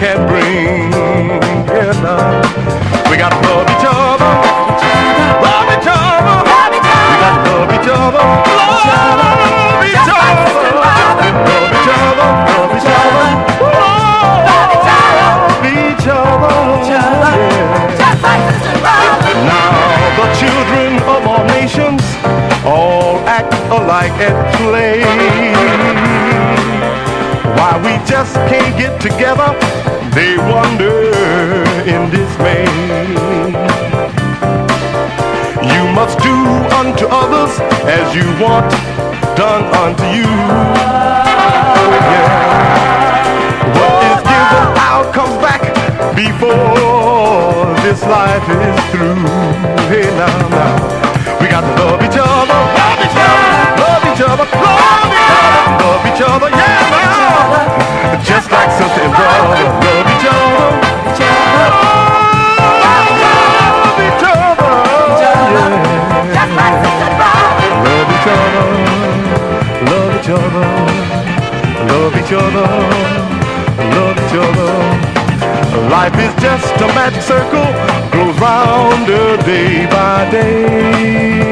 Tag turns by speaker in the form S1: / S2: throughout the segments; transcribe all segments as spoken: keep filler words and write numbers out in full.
S1: can bring. Yeah, now. We got to love each other. Love each other. We got to love each other. Love each other. Love each other. Love each other. Love each other. Love each other. Just like sister and brother. Now the children of all nations all act alike at play. Why we just can't get together, they wonder in dismay. You must do unto others as you want done unto you. Oh, yeah. What is given out comes back before this life is through. Hey, now, now. We got to love each other, love each other, love each other, love each other, love each other, yeah, man. Just like sister and brother, love each other, love each other, yeah. Just like sister and brother, love each other, love each other, love each other, love each other. Life is just a magic circle, goes round day by day.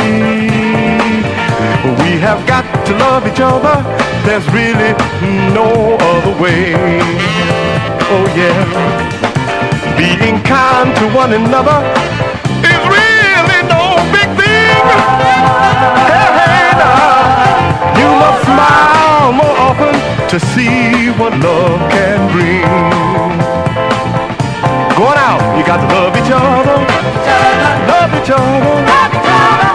S1: We have got to love each other, there's really no other way. Oh yeah, being kind to one another is really no big thing. Hey, hey, now, you must smile more often to see what love